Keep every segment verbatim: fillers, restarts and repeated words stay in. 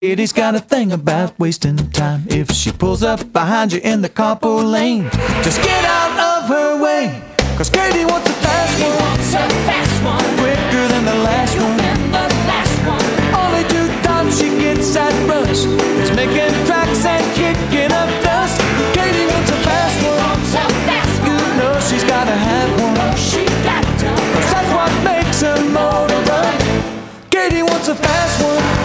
Katie's got a thing about wasting time. If she pulls up behind you in the carpool lane, just get out of her way, cause Katie wants a fast one. Wants a fast one. Quicker than the last one. Than the last one. Only two times she gets that rush is making tracks and kicking up dust. Katie wants a fast one. Wants a fast one. You know she's gotta have one. Oh, she got to. Cause that's what makes her motor run. Katie wants a fast one.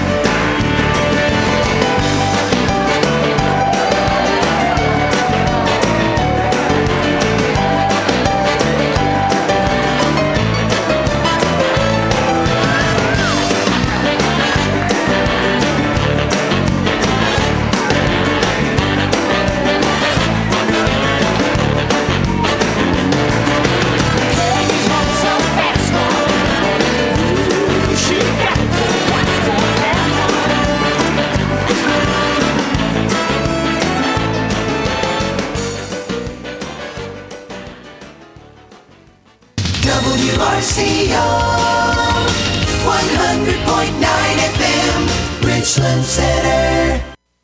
W R C O one hundred point nine F M, Richland Center.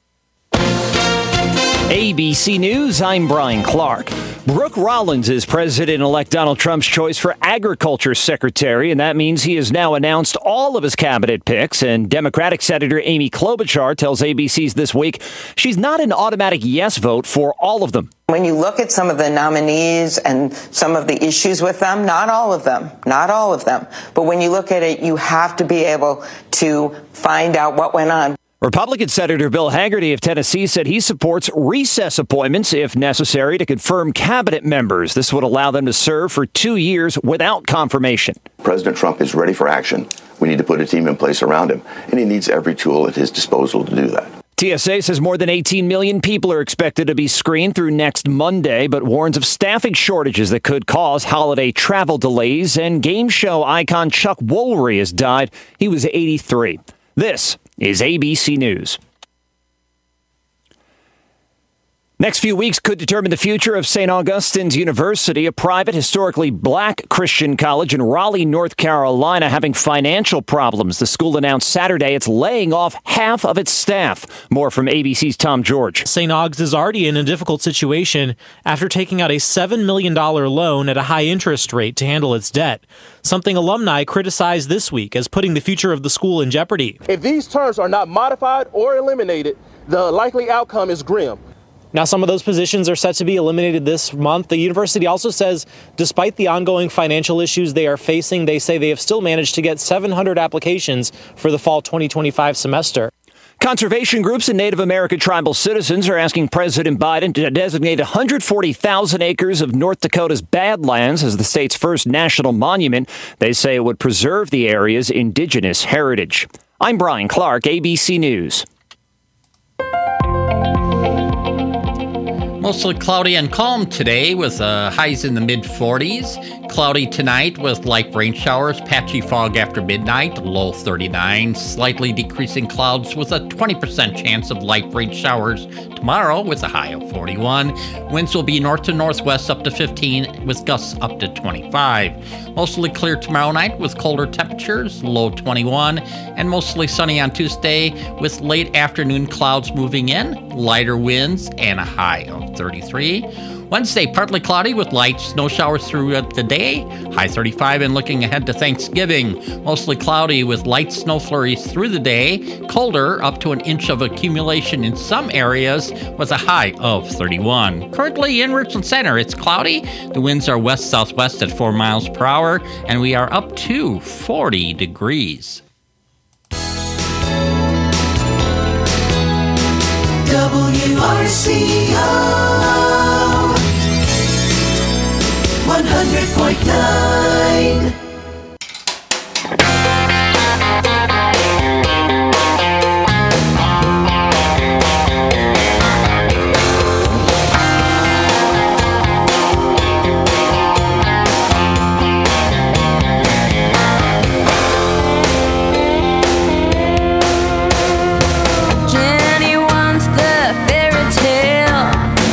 A B C News, I'm Brian Clark. Brooke Rollins is President-elect Donald Trump's choice for Agriculture Secretary, and that means he has now announced all of his cabinet picks. And Democratic Senator Amy Klobuchar tells A B C's This Week she's not an automatic yes vote for all of them. When you look at some of the nominees and some of the issues with them, not all of them, not all of them, but when you look at it, you have to be able to find out what went on. Republican Senator Bill Hagerty of Tennessee said he supports recess appointments if necessary to confirm cabinet members. This would allow them to serve for two years without confirmation. President Trump is ready for action. We need to put a team in place around him, and he needs every tool at his disposal to do that. T S A says more than eighteen million people are expected to be screened through next Monday, but warns of staffing shortages that could cause holiday travel delays. And game show icon Chuck Woolery has died. He was eighty-three. This is A B C News. Next few weeks could determine the future of Saint Augustine's University, a private, historically black Christian college in Raleigh, North Carolina, having financial problems. The school announced Saturday it's laying off half of its staff. More from A B C's Tom George. Saint Aug's is already in a difficult situation after taking out a seven million dollars loan at a high interest rate to handle its debt, something alumni criticized this week as putting the future of the school in jeopardy. If these terms are not modified or eliminated, the likely outcome is grim. Now, some of those positions are set to be eliminated this month. The university also says, despite the ongoing financial issues they are facing, they say they have still managed to get seven hundred applications for the fall twenty twenty-five semester. Conservation groups and Native American tribal citizens are asking President Biden to designate one hundred forty thousand acres of North Dakota's Badlands as the state's first national monument. They say it would preserve the area's indigenous heritage. I'm Brian Clark, A B C News. Mostly cloudy and calm today with uh, highs in the mid forties. Cloudy tonight with light rain showers, patchy fog after midnight, low thirty-nine. Slightly decreasing clouds with a twenty percent chance of light rain showers tomorrow with a high of forty-one. Winds will be north to northwest up to fifteen with gusts up to twenty-five. Mostly clear tomorrow night with colder temperatures, low twenty-one. And mostly sunny on Tuesday with late afternoon clouds moving in, lighter winds, and a high of thirty-three. Wednesday, partly cloudy with light snow showers throughout the day, high thirty-five, and looking ahead to Thanksgiving, mostly cloudy with light snow flurries through the day, colder up to an inch of accumulation in some areas with a high of thirty-one. Currently in Richland Center, it's cloudy. The winds are west-southwest at four miles per hour, and we are up to forty degrees. W R C O one hundred point nine.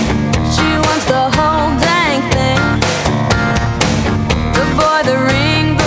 The ring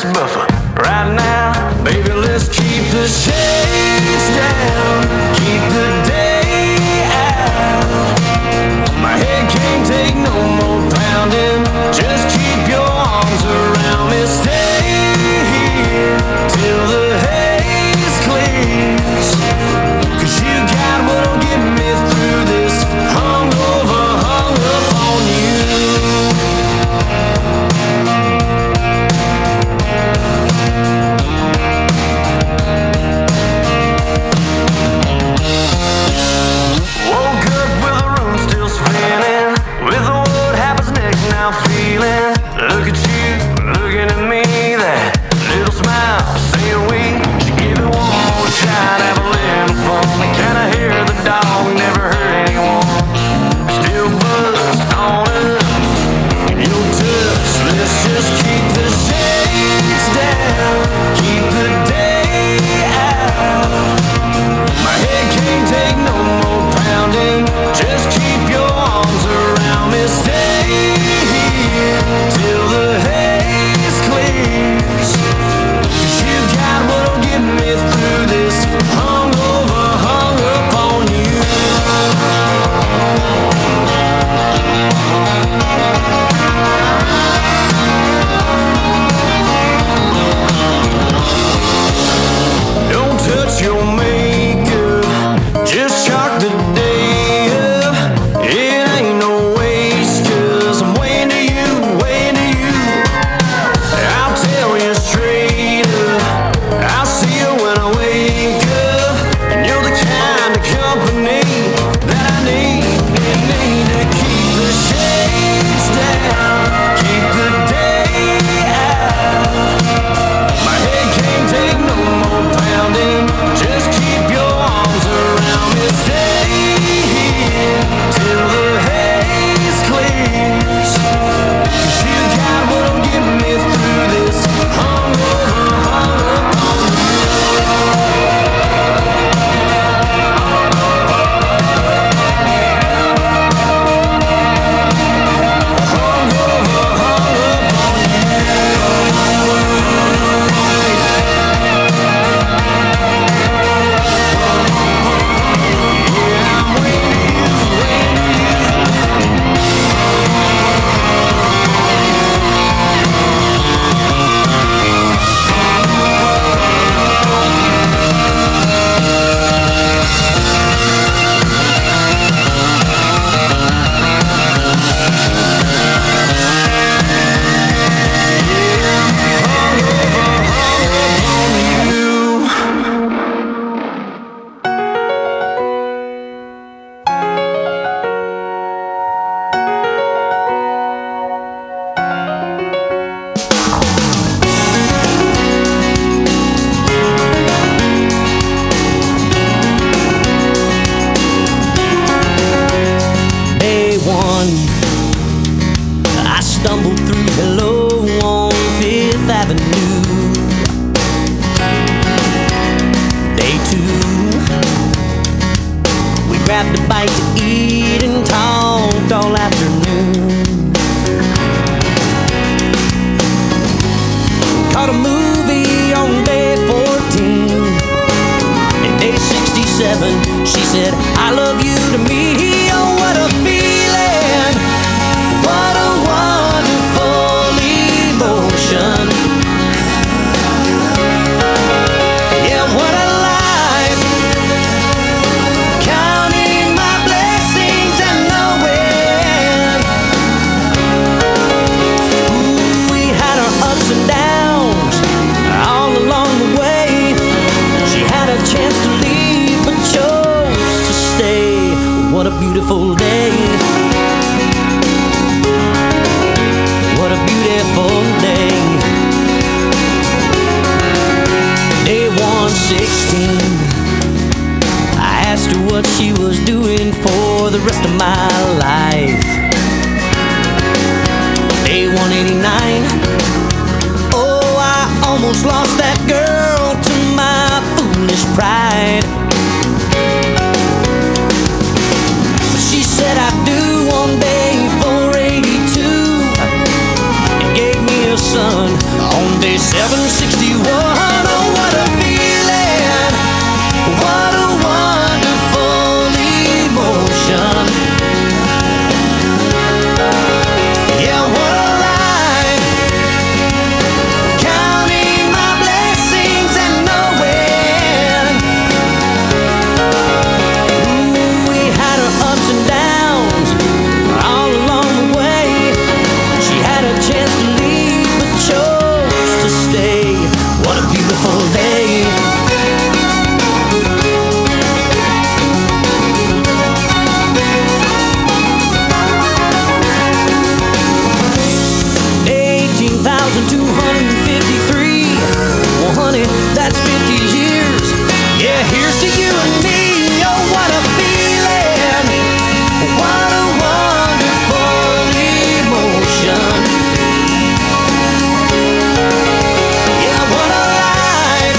this buffer right now. Baby, let's keep the shades down, keep the day out. My head can't take no more pounding. Just keep your arms around me. Stay here till the haze clears. Cause you got what'll get me through this. Hungover, hung up on you. Woke up with the room still spinning, with what happens next now feeling. Look at you, looking at me, that little smile saying we should give it one more shot, have a little fun. Can I hear the dog never hurt anyone? Still buzzed on us in your touch. Let's just keep the shades down, keep the day out. My head can't take no more pounding. Just keep your arms around me. Stay here till the haze clears. Cause you got what'll get me through this. Hungover, hung up on you. Don't touch your makeup, just chalk the day up. It ain't no waste, cause I'm way into you, way into you. I'll tell you straight up, I'll see you when I wake up. And you're the kind of company that I need. Need, need to keep the shades down, keep the day out. My head can't take no more pounding. Just keep your arms around me. Stay here till the haze clears. Cause you got what'll get me through this. Hungover, hung up on Day one, I stumbled through Hello on Fifth Avenue. Day two, we grabbed a bite to eat and talked all afternoon. Caught a movie on day fourteen. And day sixty-seven, she said, I love you to me. Oh, what a feeling. What a wonderful emotion. Yeah, what a life. Counting my blessings and knowing. Ooh, we had our ups and downs all along the way. She had a chance to leave but chose to stay. What a beautiful day. What a beautiful day. Day one sixteen, I asked her what she was doing for the rest of my life. Day one eighty-nine, oh, I almost lost that girl to my foolish pride. But she said I do on day four eighty-two, and gave me a son on Day seven sixty-one. Oh, what a feeling. What a wonderful emotion. Yeah, what a ride. Counting my blessings and knowing. Ooh, we had our ups and downs all along the way. She had a chance to leave but chose to stay. What a beautiful day. eighteen thousand two hundred fifty-three. Well, honey, that's fifty years. Yeah, here's to you and me. Oh, what a feeling. What a wonderful emotion. Yeah, what a ride.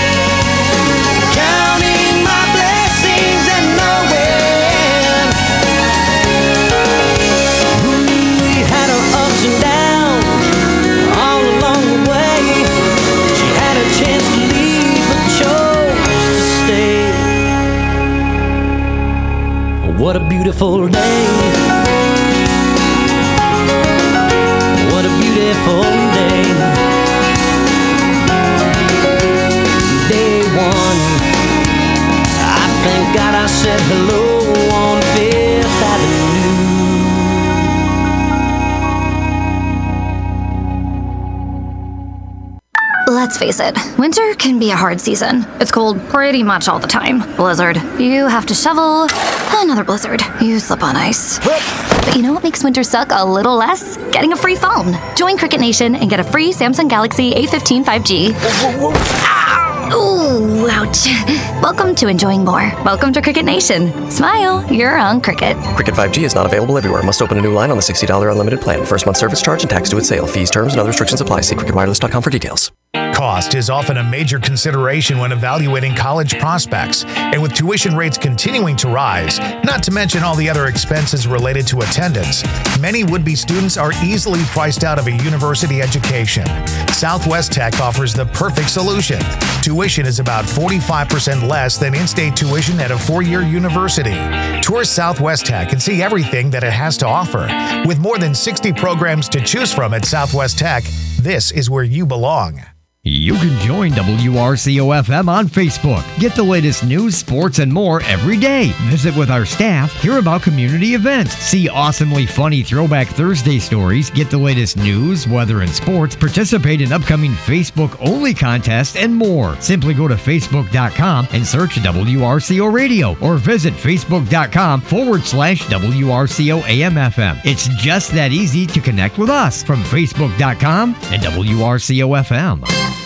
Counting my blessings and knowing. Ooh, we had our ups and downs all along the way. She had a chance to leave but chose to stay. What a beautiful day. What a beautiful day. Day one. I thank God I said hello on Fifth Avenue. Let's face it, winter can be a hard season. It's cold pretty much all the time. Blizzard, you have to shovel. Another blizzard, you slip on ice. But you know what makes winter suck a little less? Getting a free phone. Join Cricket Nation and get a free Samsung Galaxy A fifteen five G. Ooh, ouch. Welcome to enjoying more. Welcome to Cricket Nation. Smile, you're on Cricket. Cricket five G is not available everywhere. Must open a new line on the sixty dollars unlimited plan. First month service charge and tax due at sale. Fees, terms, and other restrictions apply. See cricket wireless dot com for details. Cost is often a major consideration when evaluating college prospects, and with tuition rates continuing to rise, not to mention all the other expenses related to attendance, many would-be students are easily priced out of a university education. Southwest Tech offers the perfect solution. Tuition is about forty-five percent less than in-state tuition at a four-year university. Tour Southwest Tech and see everything that it has to offer. With more than sixty programs to choose from at Southwest Tech, this is where you belong. You can join W R C O F M on Facebook. Get the latest news, sports, and more every day. Visit with our staff, hear about community events, see awesomely funny Throwback Thursday stories, get the latest news, weather, and sports, participate in upcoming Facebook-only contests, and more. Simply go to facebook dot com and search W R C O Radio or visit facebook dot com forward slash W R C O A M F M. It's just that easy to connect with us from facebook dot com and W R C O F M.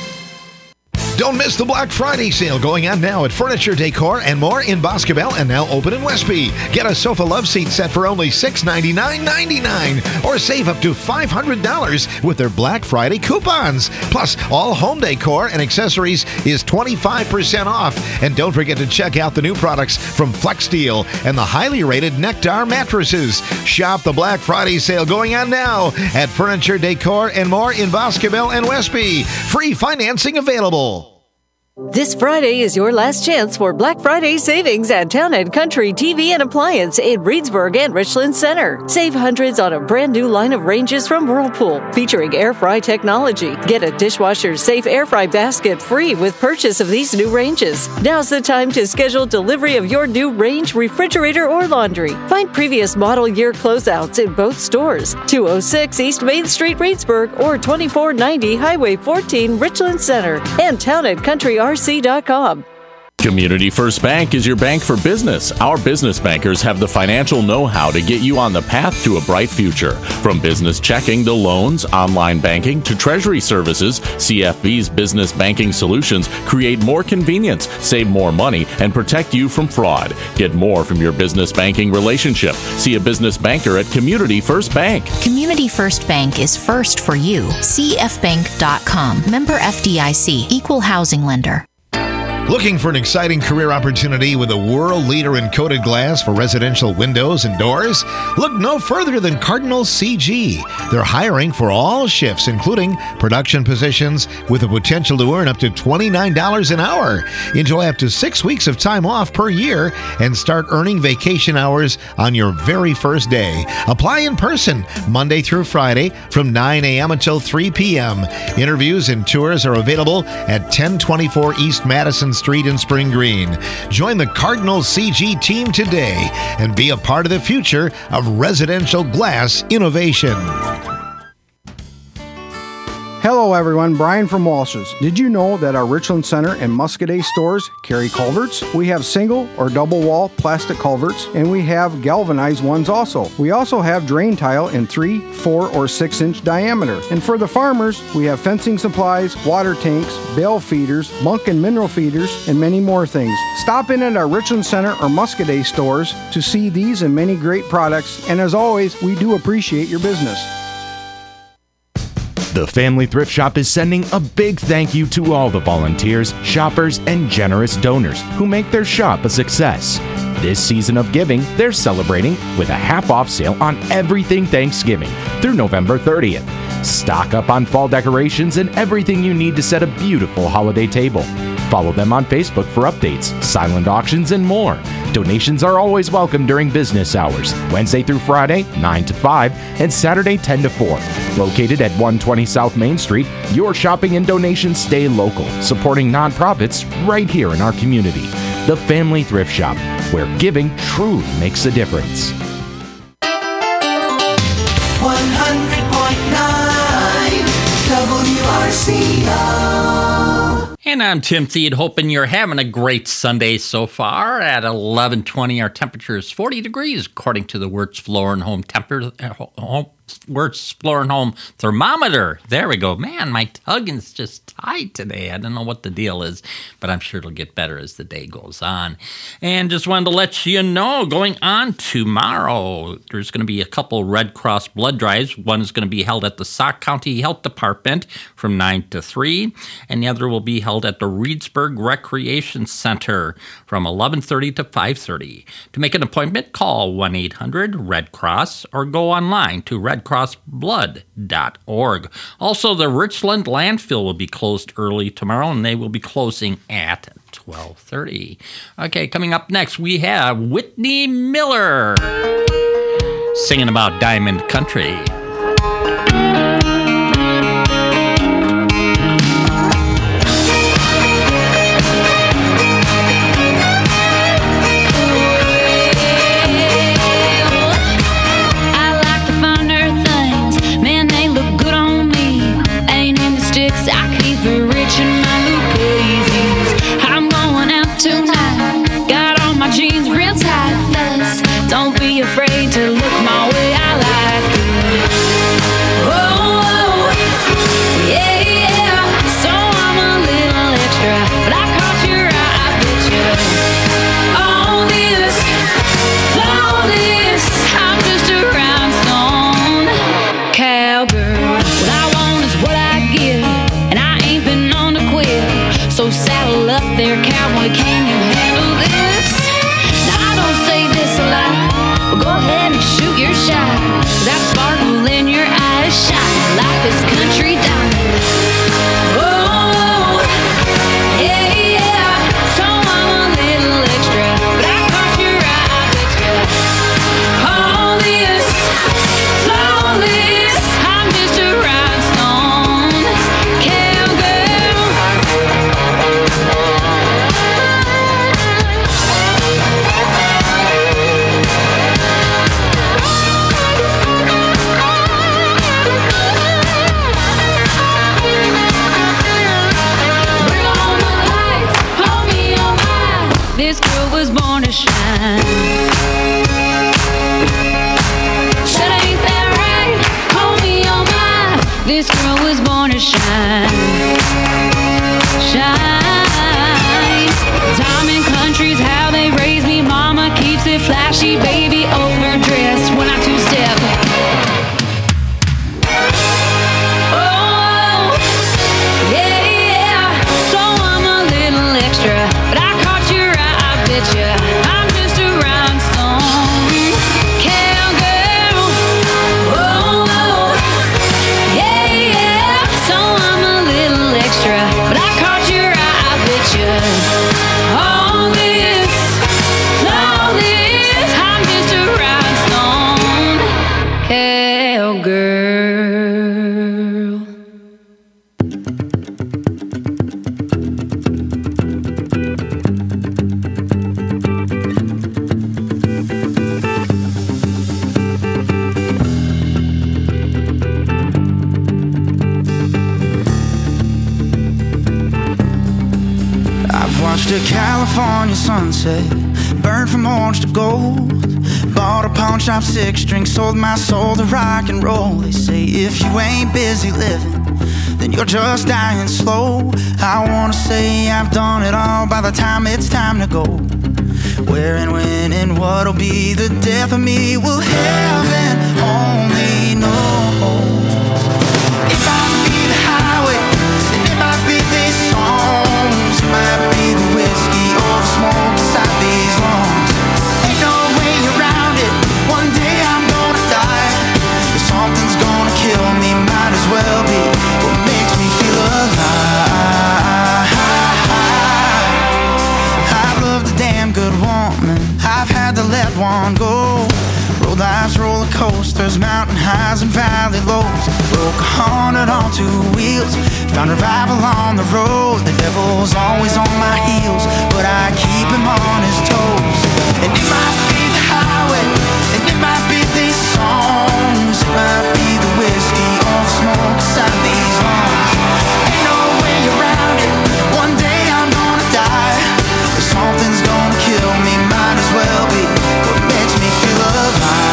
Don't miss the Black Friday sale going on now at Furniture Decor and More in Boscobel and now open in Westby. Get a sofa love seat set for only six ninety-nine ninety-nine or save up to five hundred dollars with their Black Friday coupons. Plus, all home decor and accessories is twenty-five percent off. And don't forget to check out the new products from Flex Steel and the highly rated Nectar mattresses. Shop the Black Friday sale going on now at Furniture Decor and More in Boscobel and Westby. Free financing available. This Friday is your last chance for Black Friday savings at Town and Country T V and Appliance in Reedsburg and Richland Center. Save hundreds on a brand new line of ranges from Whirlpool featuring air fry technology. Get a dishwasher safe air fry basket free with purchase of these new ranges. Now's the time to schedule delivery of your new range, refrigerator, or laundry. Find previous model year closeouts in both stores. two oh six East Main Street, Reedsburg, or twenty-four ninety Highway fourteen, Richland Center, and Town and Country R C dot com. Community First Bank is your bank for business. Our business bankers have the financial know-how to get you on the path to a bright future. From business checking to loans, online banking to treasury services, C F B's business banking solutions create more convenience, save more money, and protect you from fraud. Get more from your business banking relationship. See a business banker at Community First Bank. Community First Bank is first for you. C F bank dot com. Member F D I C. Equal housing lender. Looking for an exciting career opportunity with a world leader in coated glass for residential windows and doors? Look no further than Cardinal C G. They're hiring for all shifts, including production positions, with the potential to earn up to twenty-nine dollars an hour. Enjoy up to six weeks of time off per year and start earning vacation hours on your very first day. Apply in person Monday through Friday from nine a.m. until three p.m. Interviews and tours are available at ten twenty-four East Madison Street in Spring Green. Join the Cardinal C G team today and be a part of the future of residential glass innovation. Hello everyone, Brian from Walsh's. Did you know that our Richland Center and Muscadet stores carry culverts? We have single or double wall plastic culverts, and we have galvanized ones also. We also have drain tile in three, four, or six inch diameter. And for the farmers, we have fencing supplies, water tanks, bale feeders, bunk and mineral feeders, and many more things. Stop in at our Richland Center or Muscadet stores to see these and many great products, and as always, we do appreciate your business. The Family Thrift Shop is sending a big thank you to all the volunteers, shoppers, and generous donors who make their shop a success. This season of giving, they're celebrating with a half-off sale on everything Thanksgiving through November thirtieth. Stock up on fall decorations and everything you need to set a beautiful holiday table. Follow them on Facebook for updates, silent auctions, and more. Donations are always welcome during business hours, Wednesday through Friday, nine to five, and Saturday, ten to four. Located at one twenty South Main Street, your shopping and donations stay local, supporting nonprofits right here in our community. The Family Thrift Shop, where giving truly makes a difference. one hundred point nine W R C O. And I'm Tim Thede, hoping you're having a great Sunday so far. At eleven twenty, our temperature is forty degrees, according to the Wirtz Floor and Home Temper home, Wirtz Floor and Home thermometer. There we go. Man, my tugging's just tight today. I don't know what the deal is, but I'm sure it'll get better as the day goes on. And just wanted to let you know, going on tomorrow, there's going to be a couple Red Cross blood drives. One is going to be held at the Sauk County Health Department from nine to three, and the other will be held at the Reedsburg Recreation Center from eleven thirty to five thirty. To make an appointment, call one eight hundred red cross or go online to red cross blood dot org. Also, the Richland landfill will be closed early tomorrow, and they will be closing at twelve thirty. Okay, coming up next, we have Whitney Miller singing about Diamond Country. I keep it rich in my Lucchese's. I'm going out tonight. Got all my jeans real tight, fellas. Don't be afraid to look my way. I like it. Oh, oh, yeah, yeah. So I'm a little extra, but I caught your eye, I bet you. All this, all this, I'm just a rhinestone cowgirl. What I want is what I give. So saddle up there, cowboy, can you handle this? Now I don't say this a lot, but go ahead and shoot your shot. That sparkle in your eyes shine like this country diamond. Oh, yeah, yeah. So I'm a little extra, but I caught your eye, I bet you. All this, flawless, I'm just a rhinestone cowgirl. This girl was born to shine. Said ain't that right? Homie, oh my. This girl was born to shine. Shine. Diamond Country's how they raised me. Mama keeps it flashy, baby, overdressed when I two-step. Oh, yeah, yeah. So I'm a little extra. Watched a California sunset burn from orange to gold. Bought a pawn shop six string, sold my soul to rock and roll. They say if you ain't busy living, then you're just dying slow. I wanna say I've done it all by the time it's time to go. Where and when and what'll be the death of me will heaven only know. It might be the highway, and it might be these songs. It might be the whiskey or the smoke inside these lungs. Ain't no way around it, one day I'm gonna die. If something's gonna kill me, might as well be what makes me feel alive. I've loved a damn good woman, I've had to let one go. Rode life's roller coasters, mountain highs and valley lows. Broke a hundred on two wheels, found revival on the road. The devil's always on my heels, but I keep him on his toes. And it might be the highway, and it might be these songs. It might be the whiskey or the smoke inside these lungs. Ain't no way around it, one day I'm gonna die. If something's gonna kill me, might as well be what makes me feel alive.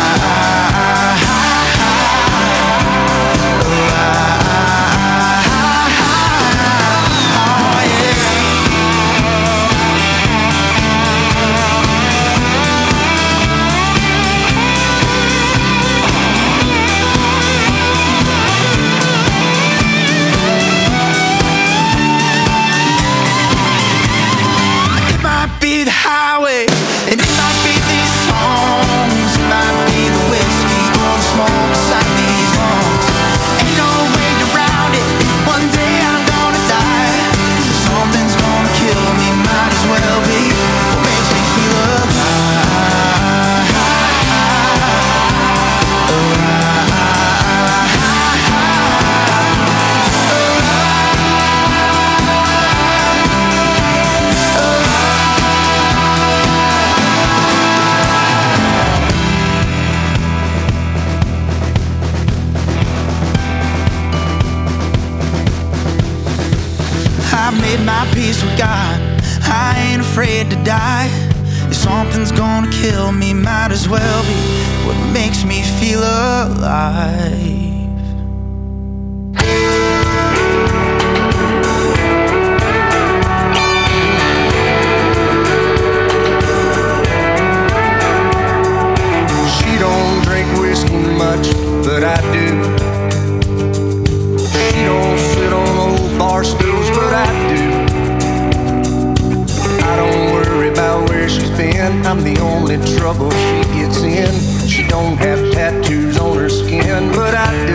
Peace with God, I ain't afraid to die. If something's gonna kill me, might as well be what makes me feel alive. She don't drink whiskey much, but I do. She don't sit on old bar stools, but I do. I don't worry about where she's been, I'm the only trouble she gets in. She don't have tattoos on her skin, but I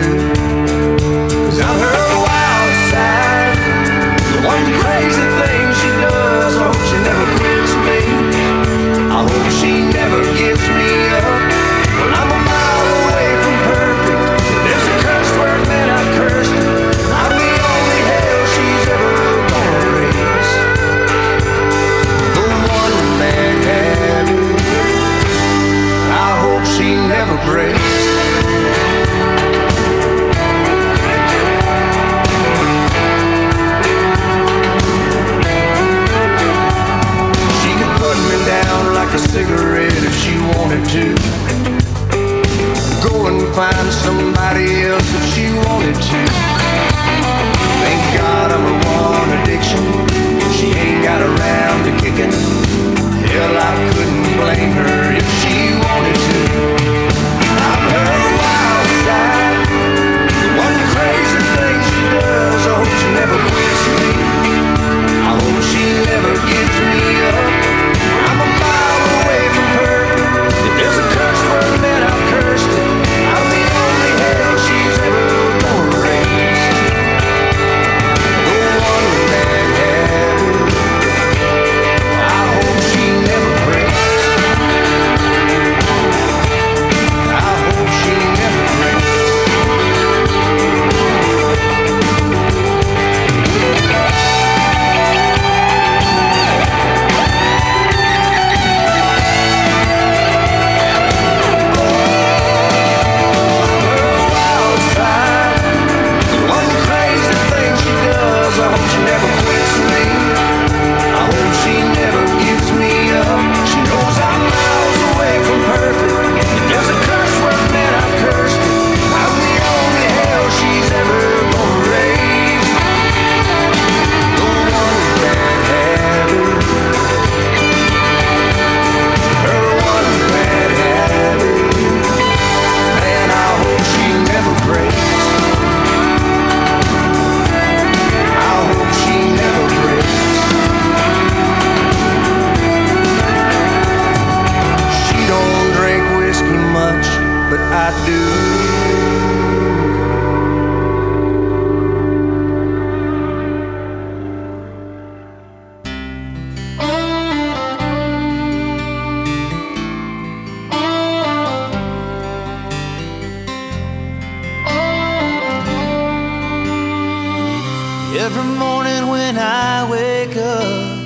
when I wake up,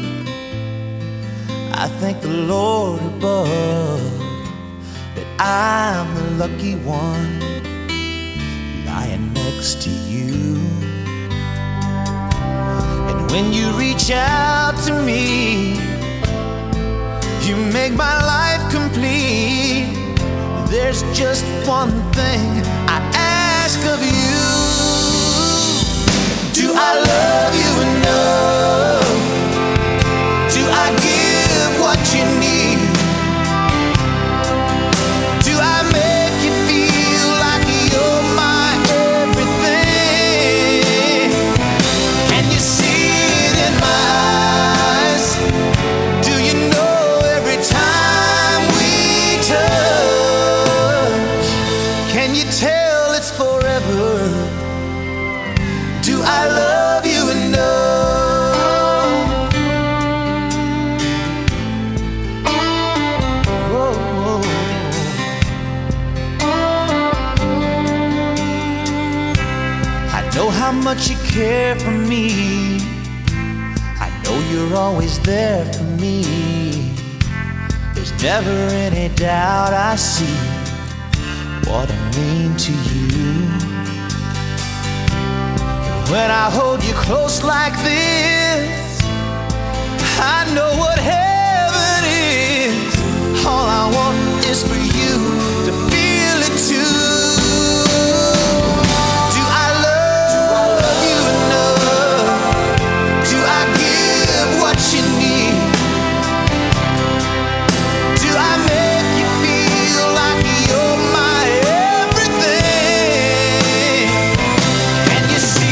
I thank the Lord above that I'm the lucky one lying next to you. And when you reach out to me, you make my life complete. There's just one thing I ask of you. Do I love you enough? Do I give what you need? Do I make you feel like you're my everything? Can you see it in my eyes? Do you know every time we touch? Can you tell it's forever? Do I love you enough? Whoa, whoa. I know how much you care for me. I know you're always there for me. There's never any doubt I see what I mean to you. When I hold you close like this, I know what heaven is. All I want is for you to feel it too. Do I love you enough? Do I give what you need? Do I make you feel like you're my everything? Can you see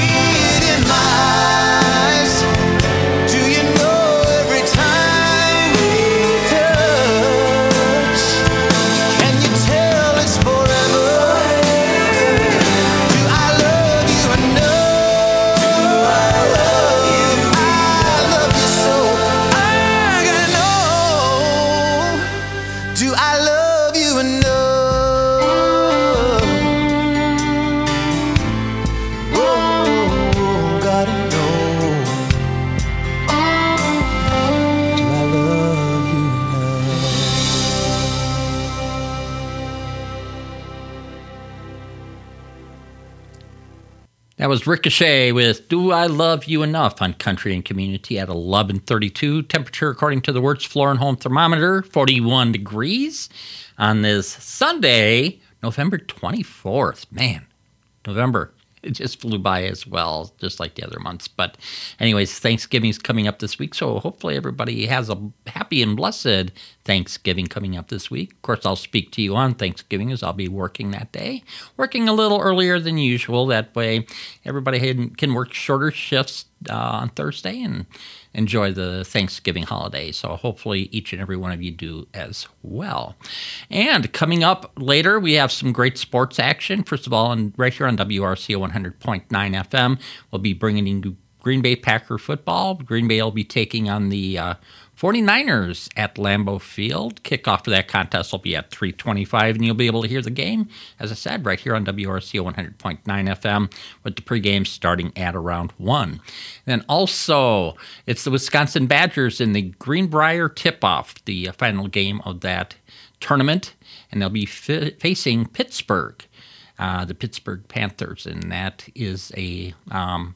That was Ricochet with Do I Love You Enough on Country and Community at eleven thirty-two. Temperature, according to the Wertz Floor and Home Thermometer, forty-one degrees on this Sunday, November twenty-fourth. Man, November. It just flew by as well, just like the other months. But anyways, Thanksgiving's coming up this week, so hopefully everybody has a happy and blessed Thanksgiving coming up this week. Of course, I'll speak to you on Thanksgiving as I'll be working that day, working a little earlier than usual. That way everybody can work shorter shifts uh, on Thursday and enjoy the Thanksgiving holiday. So hopefully each and every one of you do as well. And coming up later, we have some great sports action. First of all, and right here on W R C O one hundred point nine F M, we'll be bringing in Green Bay Packer football. Green Bay will be taking on the uh, forty-niners at Lambeau Field. Kickoff for that contest will be at three twenty-five, and you'll be able to hear the game, as I said, right here on W R C O one hundred point nine F M, with the pregame starting at around one. Then also, it's the Wisconsin Badgers in the Greenbrier Tip-Off, the final game of that tournament, and they'll be fi- facing Pittsburgh, uh, the Pittsburgh Panthers, and that is a um,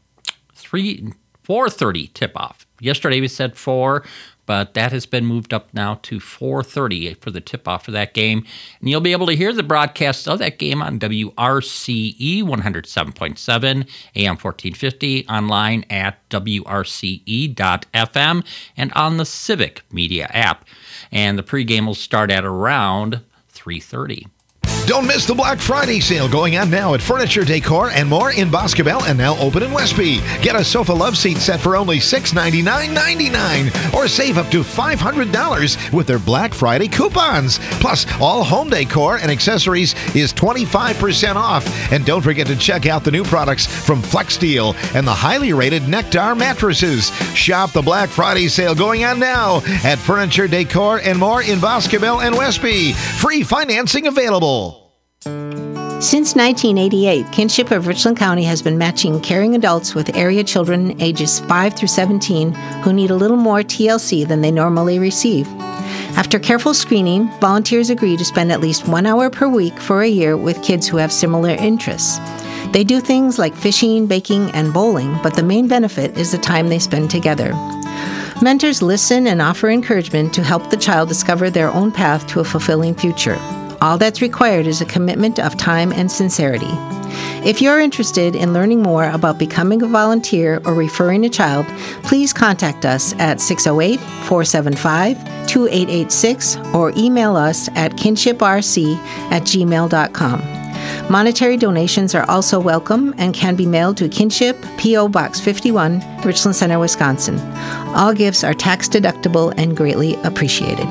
three four thirty tip-off. Yesterday we said four, but that has been moved up now to four thirty for the tip-off for that game. And you'll be able to hear the broadcast of that game on W R C E one oh seven point seven, A M fourteen fifty, online at W R C E dot F M, and on the Civic Media app. And the pregame will start at around three thirty. Don't miss the Black Friday sale going on now at Furniture, Decor, and More in Boscobel and now open in Westby. Get a sofa love seat set for only six ninety-nine ninety-nine or save up to five hundred dollars with their Black Friday coupons. Plus, all home decor and accessories is twenty-five percent off. And don't forget to check out the new products from FlexSteel and the highly rated Nectar mattresses. Shop the Black Friday sale going on now at Furniture, Decor, and More in Boscobel and Westby. Free financing available. Since nineteen eighty-eight, Kinship of Richland County has been matching caring adults with area children ages five through seventeen who need a little more T L C than they normally receive. After careful screening, volunteers agree to spend at least one hour per week for a year with kids who have similar interests. They do things like fishing, baking, and bowling, but the main benefit is the time they spend together. Mentors listen and offer encouragement to help the child discover their own path to a fulfilling future. All that's required is a commitment of time and sincerity. If you're interested in learning more about becoming a volunteer or referring a child, please contact us at six oh eight, four seven five, two eight eight six or email us at kinshiprc at gmail dot com. Monetary donations are also welcome and can be mailed to Kinship, P O. Box fifty-one, Richland Center, Wisconsin. All gifts are tax deductible and greatly appreciated.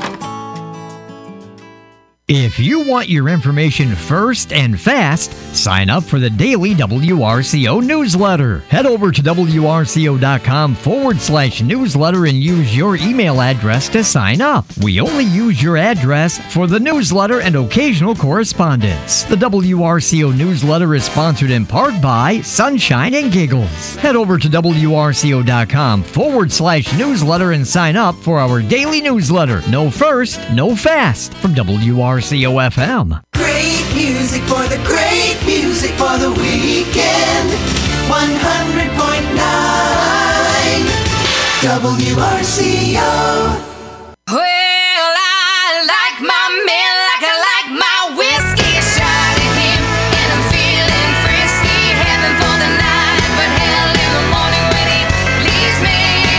If you want your information first and fast, sign up for the daily W R C O newsletter. Head over to WRCO.com forward slash newsletter and use your email address to sign up. We only use your address for the newsletter and occasional correspondence. The W R C O newsletter is sponsored in part by Sunshine and Giggles. Head over to WRCO.com forward slash newsletter and sign up for our daily newsletter. No first, no fast from W R C O F M. Great music for the great music for the weekend. one hundred point nine W R C O. Well, I like my men like I like my whiskey. A shot at him and I'm feeling frisky. Heaven for the night, but hell in the morning when he leaves me.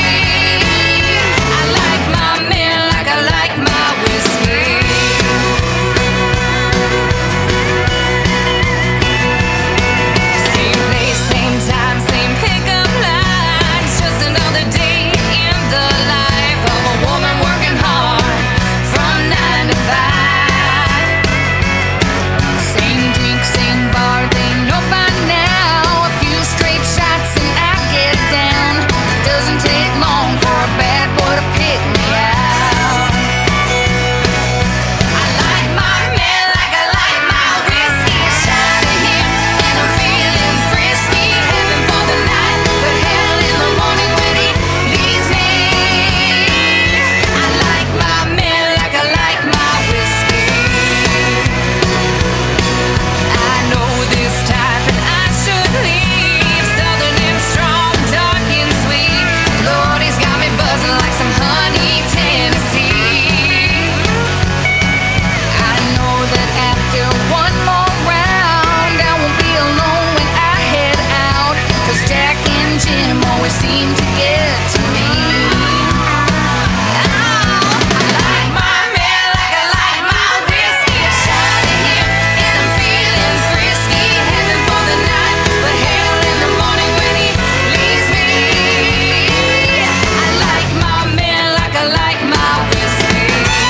I like my men like I like my whiskey. Same place, same time, same pickup lines. Just another day in the life of a woman working hard from nine to five. Same drink, same bar, they know by now. A few straight shots and I get down. Doesn't take long for a bad boy to pick me out. I like my man like I like my whiskey. A shot at him and I'm feeling frisky. Heaven for the night, but hell in the morning when he leaves me. I like my man like I like my whiskey. I know this type and I should leave. Southern and strong, dark and sweet. Lord, he's got me buzzing like some honey Tennessee. I know that after one more round I won't be alone when I head out. Cause Jack and Jim always seem to get to me. I like my man like I like my whiskey. A shot at him and I'm feeling frisky. Heaven for the night, but hell in the morning when he leaves me. I like my man like I like my whiskey.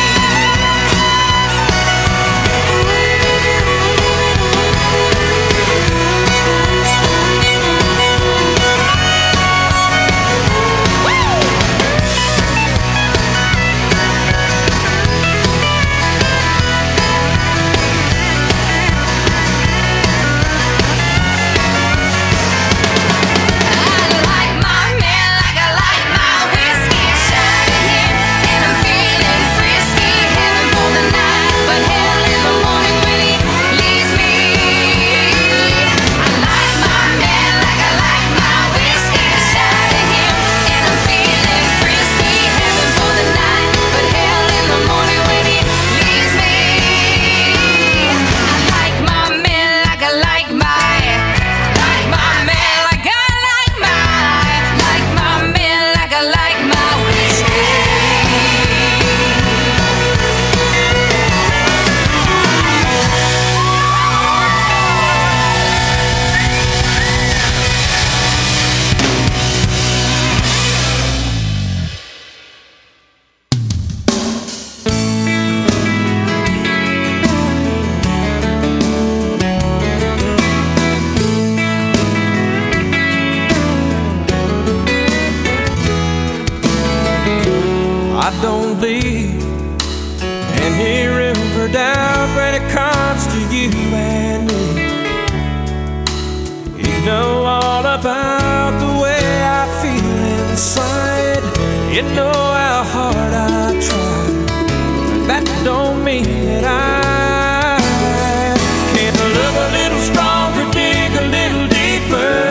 I like my man like I like my whiskey. A shot at him and I'm feeling frisky. Heaven for the night, but hell in the morning when he leaves me. I like my man like I like my whiskey. A shot at him and I'm feeling frisky. Heaven for the night, but hell in the morning when he leaves me. I like my man like I like my like my man like I like my like my man like I like my whiskey. I don't leave any river down when it comes to you and me. You know all about the way I feel inside. You know how hard I try. That don't mean that I can't love a little stronger, dig a little deeper,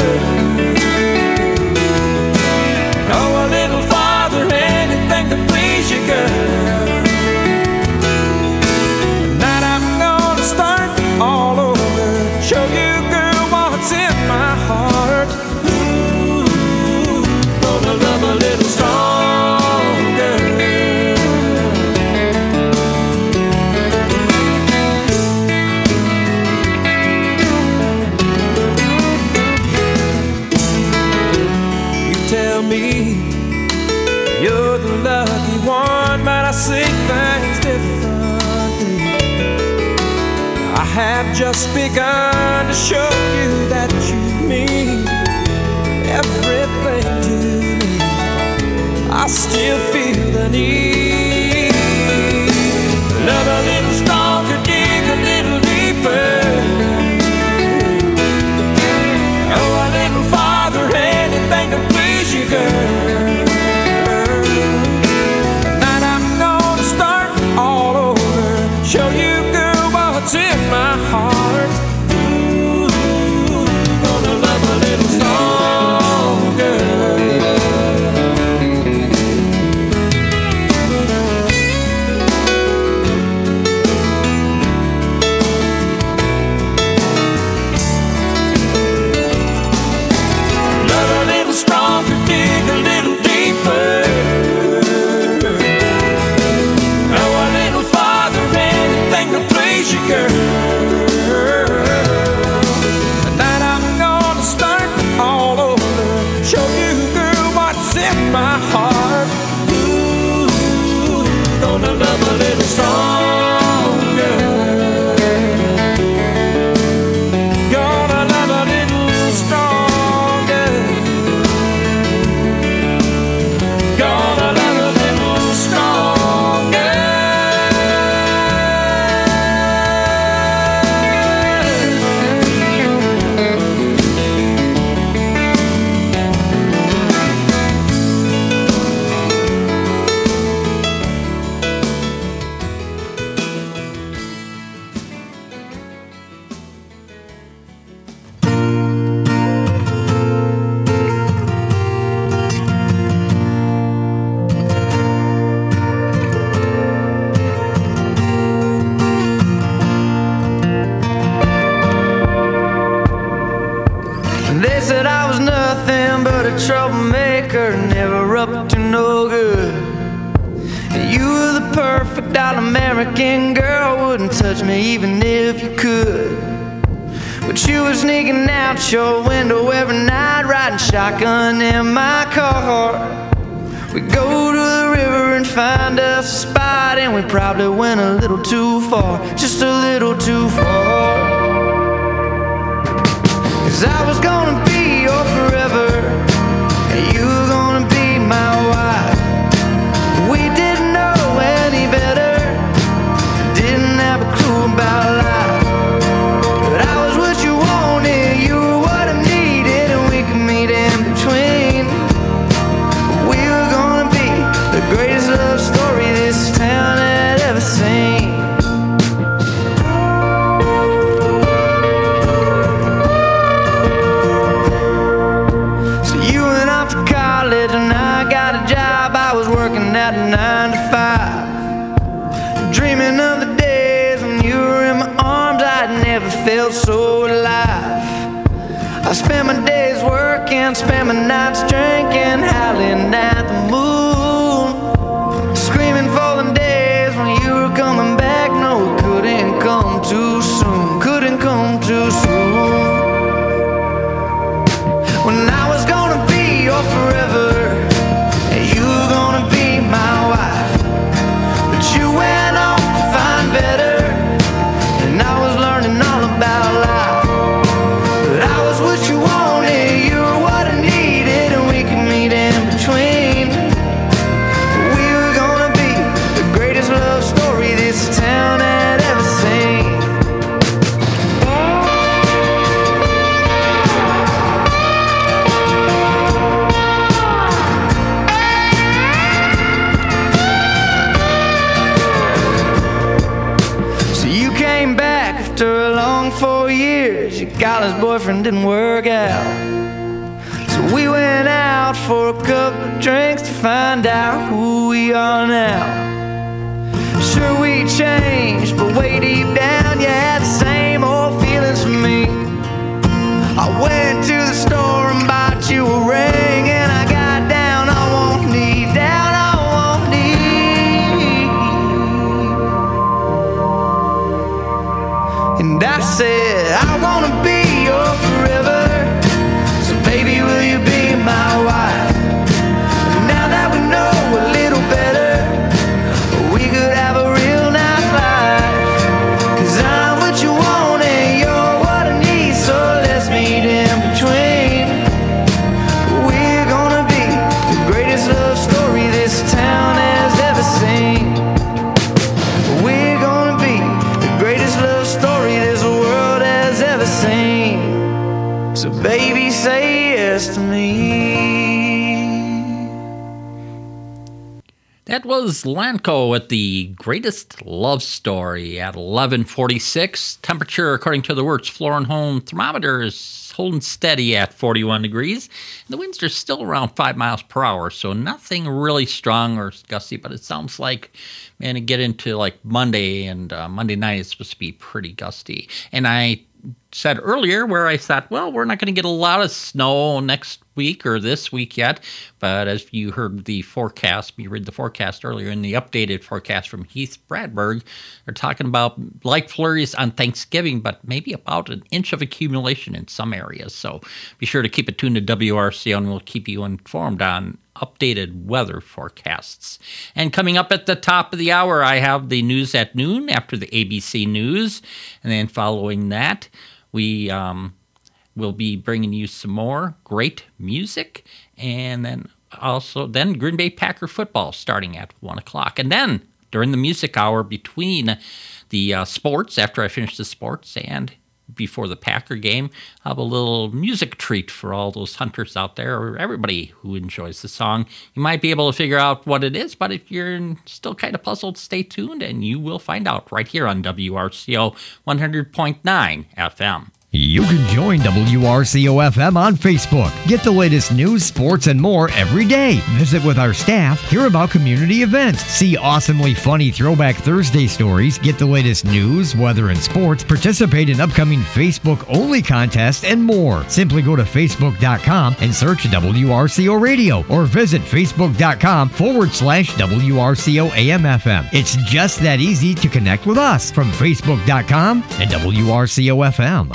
go a little farther, anything to please you, girl. Tonight I'm gonna start all over, show you, girl, what's in my heart. Ooh, gonna love a little stronger. You're the lucky one, but I see things differently. I have just begun to show you that you mean everything to me. I still feel the need. Love a little stronger, dig a little deeper, go a little farther, anything to please you, girl. Show you, girl, what's in my heart. Ooh, gonna love a little stronger. Love a little stronger, dig a little deeper, girl. Tonight I'm gonna start all over, show you, girl, what's in my heart. Ooh, gonna love a little stronger, gonna love a little stronger, gonna love a little stronger. They said I was nothing but a troublemaker, never up to no good. You were the perfect all-American girl, wouldn't touch me even if you could. But you were sneaking out your window every night, riding shotgun in my car. We go to the river and find us a spot, and we probably went a little too far, just a little too far. Cause I was gonna be your forever, and you were gonna be my wife. We didn't know any better, didn't have a clue about life. But I was what you wanted, you were what I needed, and we could meet in between. We were gonna be the greatest love story this town had ever seen. At nine to five, dreaming of the days when you were in my arms. I'd never felt so alive. I spent my days working, spent my nights drinking, howling at the moon, screaming for the days when you were coming back. No, it couldn't come too soon, couldn't come too soon. When I was gonna be your forever, you were gonna be my wife, but you went off to find better, and I was learning all about life. But I was what you wanted, you were what I needed, and we could college boyfriend didn't work out. So we went out for a couple of drinks to find out who we are now. Sure we changed, but way deep down you had the same old feelings for me. I went to the store and bought you a ring, and I got down on one knee, down on one knee. And I said, I wanna be your forever, so baby will you be my wife? And now that we know a little better, we could have a real nice life. Cause I'm what you want and you're what I need, so let's meet in between. We're gonna be the greatest love story this town has ever seen. We're gonna be the greatest love story this world has ever seen. So baby, say yes to me. That was Lanco with the greatest love story at eleven forty-six. Temperature, according to the Wirtz Floor and Home thermometer, is holding steady at forty-one degrees. The winds are still around five miles per hour, so nothing really strong or gusty, but it sounds like, man, to get into like Monday, and uh, Monday night is supposed to be pretty gusty. And I said earlier where I thought, well, we're not going to get a lot of snow next week or this week yet, but as you heard the forecast, you read the forecast earlier in the updated forecast from Heath Bradberg, they're talking about light flurries on Thanksgiving, but maybe about an inch of accumulation in some areas. So be sure to keep it tuned to W R C O, and we'll keep you informed on updated weather forecasts. And coming up at the top of the hour, I have the news at noon after the A B C News, and then following that, we um, will be bringing you some more great music, and then also then Green Bay Packer football starting at one o'clock. And then during the music hour between the uh, sports, after I finish the sports and before the Packer game, I'll have a little music treat for all those hunters out there, or everybody who enjoys the song. You might be able to figure out what it is, but if you're still kind of puzzled, stay tuned and you will find out right here on W R C O one hundred point nine F M. You can join W R C O F M on Facebook. Get the latest news, sports, and more every day. Visit with our staff, hear about community events, see awesomely funny Throwback Thursday stories, get the latest news, weather, and sports, participate in upcoming Facebook-only contests, and more. Simply go to Facebook dot com and search W R C O Radio, or visit Facebook dot com forward slash W R C O A M F M. It's just that easy to connect with us from Facebook dot com and W R C O F M.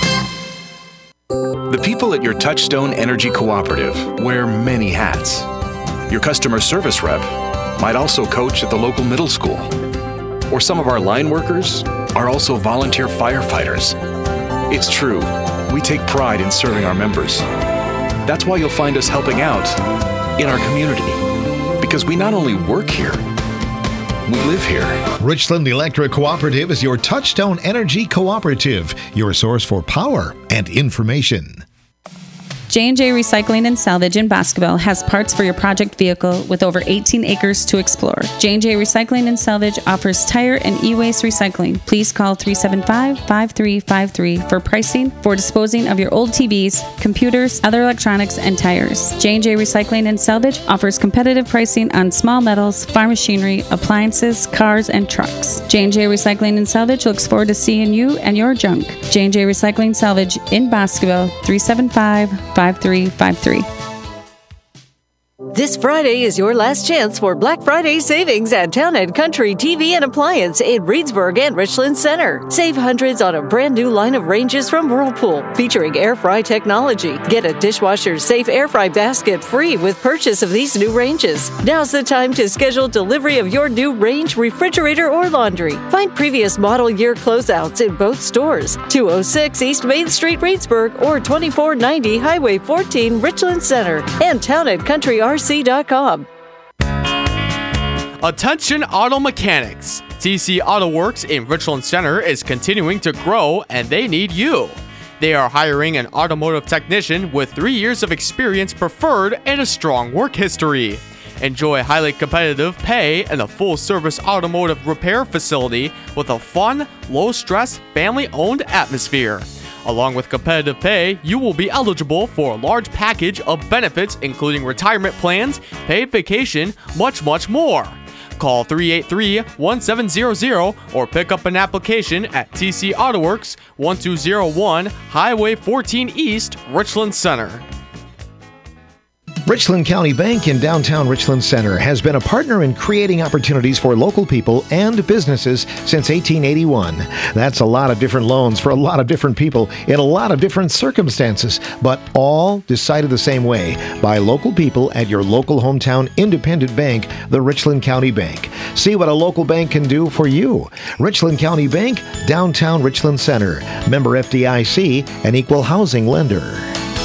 The people at your Touchstone Energy Cooperative wear many hats. Your customer service rep might also coach at the local middle school. Or some of our line workers are also volunteer firefighters. It's true, we take pride in serving our members. That's why you'll find us helping out in our community. Because we not only work here, we live here. Richland Electric Cooperative is your Touchstone Energy Cooperative, your source for power and information. J and J Recycling and Salvage in Boscobel has parts for your project vehicle with over eighteen acres to explore. J and J Recycling and Salvage offers tire and e-waste recycling. Please call three seven five, five three five three for pricing for disposing of your old T Vs, computers, other electronics, and tires. J and J Recycling and Salvage offers competitive pricing on small metals, farm machinery, appliances, cars, and trucks. J and J Recycling and Salvage looks forward to seeing you and your junk. J and J Recycling Salvage in Boscobel, three seven five, five three five three. This Friday is your last chance for Black Friday savings at Town and Country T V and Appliance in Reedsburg and Richland Center. Save hundreds on a brand new line of ranges from Whirlpool featuring air fry technology. Get a dishwasher safe air fry basket free with purchase of these new ranges. Now's the time to schedule delivery of your new range, refrigerator, or laundry. Find previous model year closeouts in both stores. two oh six East Main Street, Reedsburg, or twenty-four ninety Highway fourteen, Richland Center, and Town and Country R C dot com. Attention auto mechanics. T C Auto Works in Richland Center is continuing to grow and they need you. They are hiring an automotive technician with three years of experience preferred and a strong work history. Enjoy highly competitive pay and a full-service automotive repair facility with a fun, low-stress, family-owned atmosphere. Along with competitive pay, you will be eligible for a large package of benefits including retirement plans, paid vacation, much, much more. Call three eight three, one seven zero zero or pick up an application at T C Auto Works, one two zero one Highway fourteen East, Richland Center. Richland County Bank in downtown Richland Center has been a partner in creating opportunities for local people and businesses since eighteen eighty-one. That's a lot of different loans for a lot of different people in a lot of different circumstances, but all decided the same way by local people at your local hometown independent bank, the Richland County Bank. See what a local bank can do for you. Richland County Bank, downtown Richland Center. Member F D I C, an equal housing lender.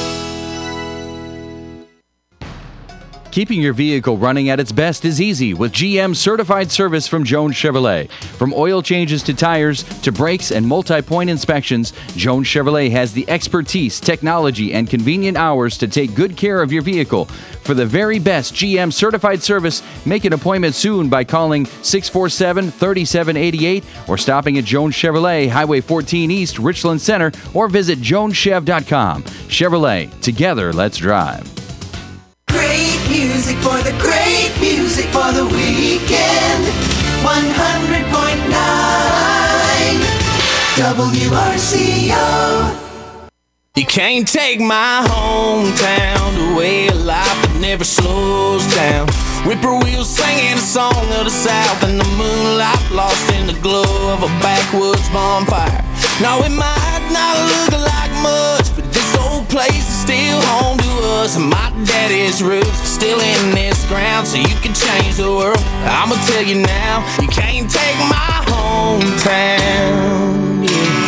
Keeping your vehicle running at its best is easy with G M certified service from Jones Chevrolet. From oil changes to tires to brakes and multi-point inspections, Jones Chevrolet has the expertise, technology, and convenient hours to take good care of your vehicle. For the very best G M certified service, make an appointment soon by calling six four seven, three seven eight eight or stopping at Jones Chevrolet, Highway fourteen East, Richland Center, or visit jones chev dot com. Chevrolet, together, let's drive. Great music for the great music for the weekend. one hundred point nine W R C O. You can't take my hometown to a way of life that never slows down. Whippoorwills singing a song of the South in the moonlight, lost in the glow of a backwoods bonfire. Now it might not look like much, but this old place is still home to us, and my daddy's roots are still in this ground, so you can change the world. I'ma tell you now, you can't take my hometown. Yeah.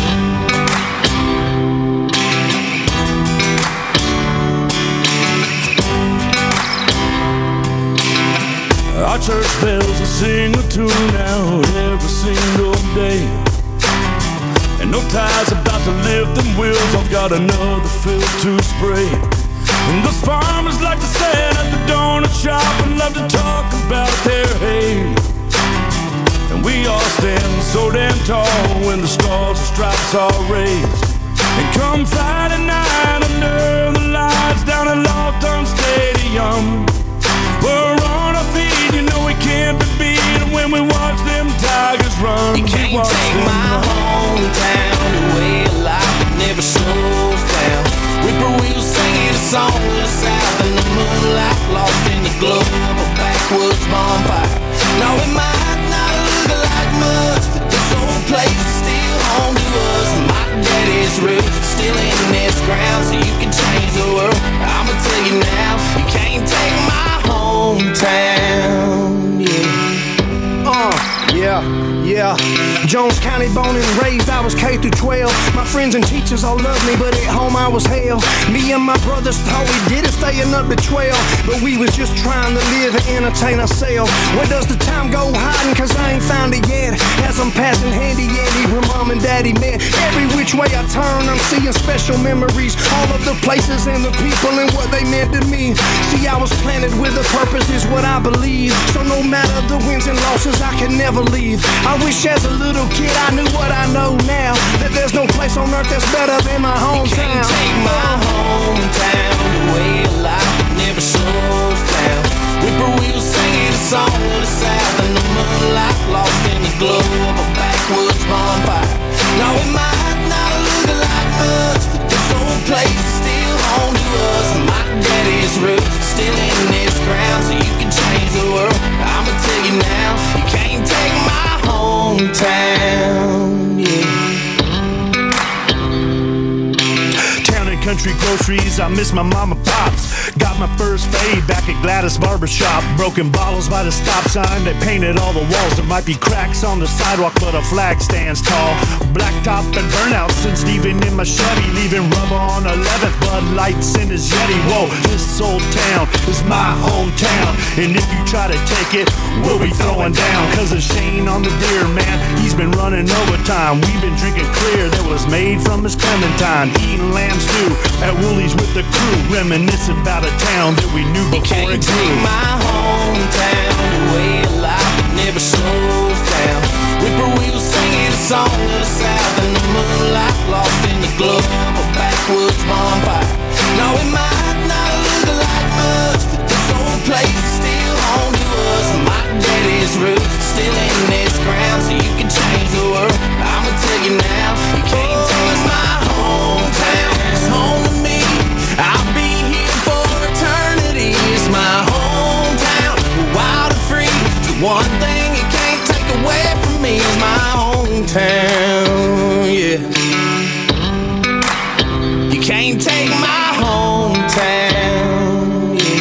Our church bells will sing a tune out every single day, and no tie's about to lift them wheels. I've got another field to spray. And those farmers like to stand at the donut shop and love to talk about their hay. And we all stand so damn tall when the stars and stripes are raised. And come Friday night under the lights down at Lofton Stadium, we're on our feet, you know we can't be beat. And when we watch them Tigers run, you can't take my hometown away, a life that never slows down. Whippoorwills singing a song of the South in the moonlight, lost in the glow of a backwoods bonfire. Now it might not look like much, but this old place is still home to us, and my daddy's roots are still in this ground, so you can change the world. I'ma tell you now, you can't take my hometown, yeah. Uh, yeah, yeah. Jones County born and raised, I was K through twelve. My friends and teachers all loved me, but at home I was hell. Me and my brothers thought we did it, staying up to twelve, but we was just trying to live and entertain ourselves. Where does the time go hiding, cause I ain't found it yet? As I'm passing handy Andy where mom and daddy met. Every which way I turn, I'm seeing special memories, all of the places and the people and what they meant to me. See, I was planted with a purpose is what I believe, so no matter the wins and losses I can never leave. I wish as a little kid I knew what I know now, that there's no place on earth that's better than my hometown. You can't take my hometown away, a life that never slows down. Whippoorwills singing a song of the South in the moonlight, lost in the glow of a backwoods bonfire. Now it might not look like much, but this old place is still home to us, and my daddy's roots are still in this ground, so you can change the world. I'ma tell you now, you can't take my hometown, yeah. Town and country groceries, I miss my mama pops. Got my first fade back at Gladys Barbershop. Broken bottles by the stop sign, they painted all the walls. There might be cracks on the sidewalk, but a flag stands tall. Blacktop and burnout since Steven in my Chevy, leaving rubber on eleventh, Bud Lights in his Yeti. Whoa, this old town is my hometown, and if you try to take it, we'll be throwing down. Cause of Shane on the deer, man, he's been running overtime. We've been drinking clear that was made from his Clementine, eating lamb stew at Woolies with the crew, reminiscing about a town that we knew before it grew. You can't take my hometown away, a life that never slows down. Whippoorwills singing a song of the South in the moonlight, lost in the glow One thing you can't take away from me is my hometown, yeah. You can't take my hometown, yeah.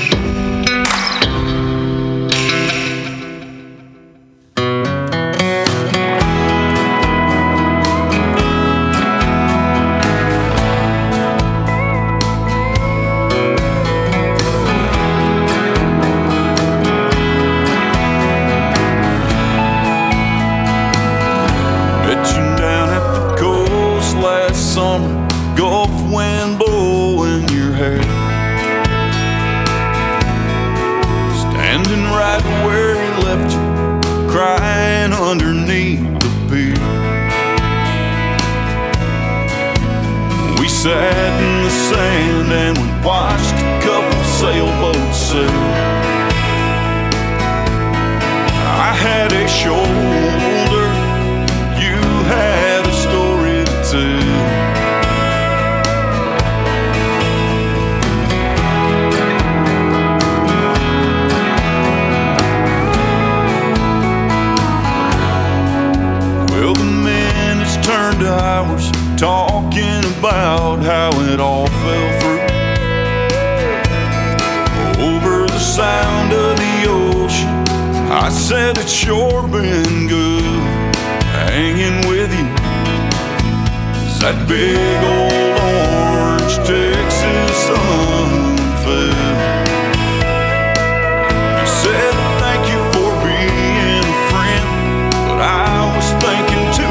Met you down at the coast last summer, Gulf wind blowing your hair. Standing right where he left you, crying underneath the pier. We sat in the sand and we watched a couple sailboats sail. I had a shoulder, you had a story to tell. Well, the minutes turned to hours, talking about how it all fell through. Over the sound of the ocean, I said it's sure been good hanging with you. As that big old orange Texas sun fell. You said thank you for being a friend, but I was thinking to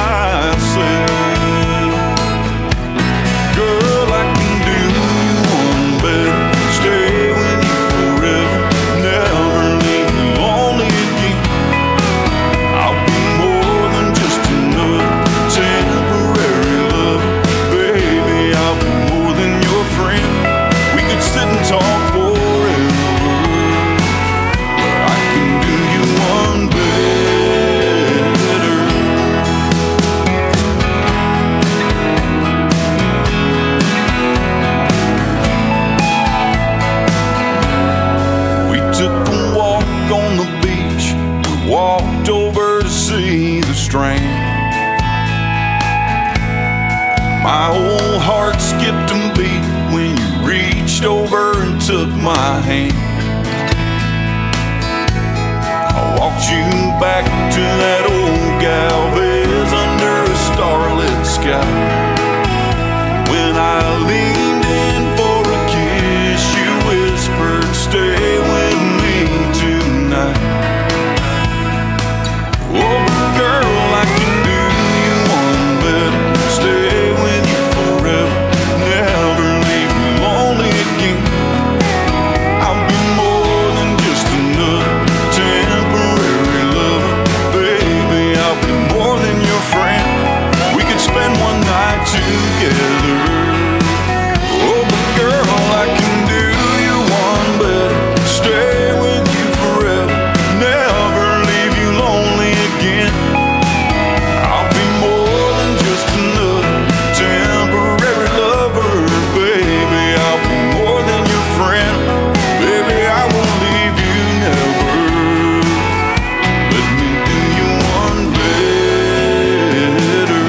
myself, girl, I can do you one better. Stay with you forever, never leave me lonely again. I'll be more than just another temporary lover. Baby, I'll be more than your friend. We could sit and talk forever, but I can do you one better. We took a walk on the beach. We walked over to see the strand. My whole heart skipped a beat when you reached over and took my hand. I walked you back to that old Galvez under a starlit sky. When I leaned in for a kiss, you whispered, stay with me tonight. Oh, girl, I can do you one better. Stay with you forever, never leave me lonely again. I'll be more than just another temporary lover. Baby, I'll be more than your friend. We could spend one night together. Oh, but girl, I can do you one better. Stay with you forever, never leave you lonely again. I'll be more than just another temporary lover. Baby, I'll be more than your friend. Baby, I won't leave you never. Let me do you one better.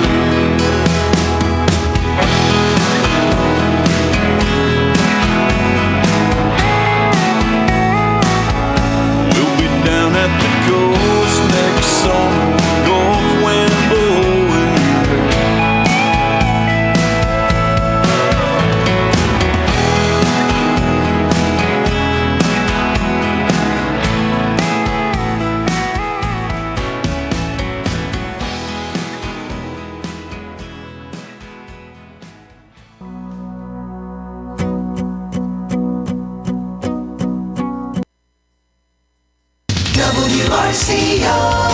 We'll be down at the coast next summer, Gulf wind blowing your hair. W R C O